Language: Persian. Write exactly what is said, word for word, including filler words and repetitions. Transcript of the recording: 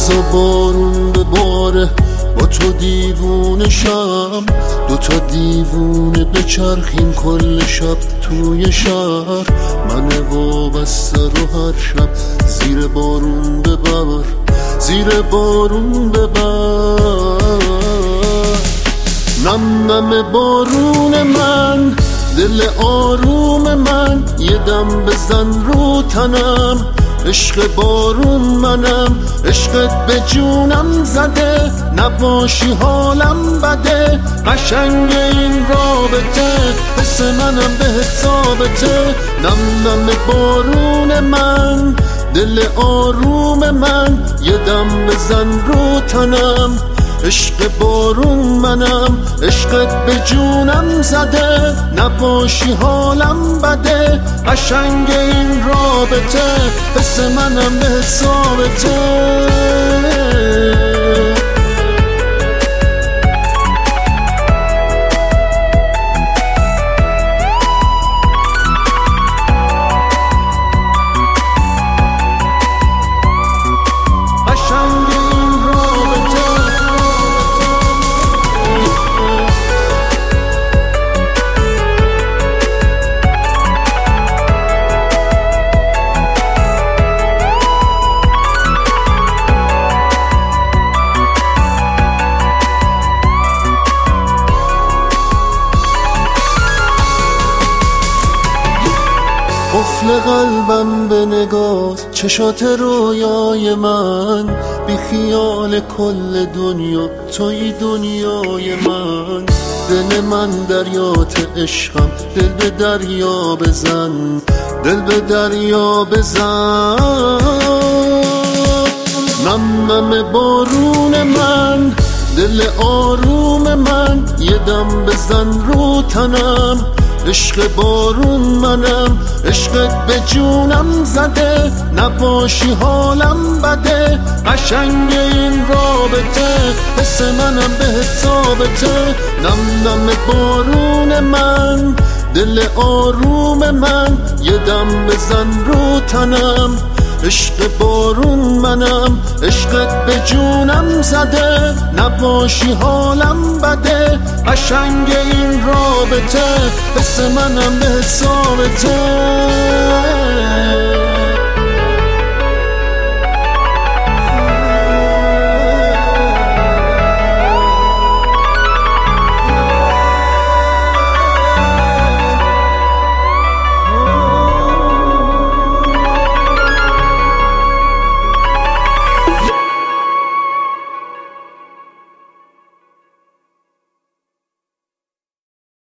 بزا بارون بباره با تو دیوونه شم، دوتا دیوونه بچرخیم کل شب توی شهر. من وابسته رو هر شب زیر بارون ببر، زیر بارون ببر. نم نم بارون من، دل آروم من، یه دم بزن رو تنم. عشق بارون منم، عشقت به جونم زده، نباشی حالم بده. قشنگ این رابطه، حس منم بهت ثابته. نم نم بارون من، دل آروم من، یه دم بزن رو تنم. عشق بارون منم، عشقت به جونم زده، نباشی حالم بده. قشنگ این رابطه، حس منم به ثابته. قفل قلبم به نگات، چشات رویای من، بی خیال کل دنیا توی دنیای من. دل من دریات عشقم، دل به دریا بزن، دل به دریا بزن. نم نم بارون من، دل آروم من، یه دم بزن رو تنم. عشق بارون منم، عشقت به جونم زده، نباشی حالم بده. قشنگ این رابطه، حس منم بهت ثابته. نم نم بارون من، دل آروم من، یه دم بزن رو تنم. عشق بارون منم، عشقت به جونم زده، نباشی حالم بده. قشنگ این رابطه، حس منم به ثابته.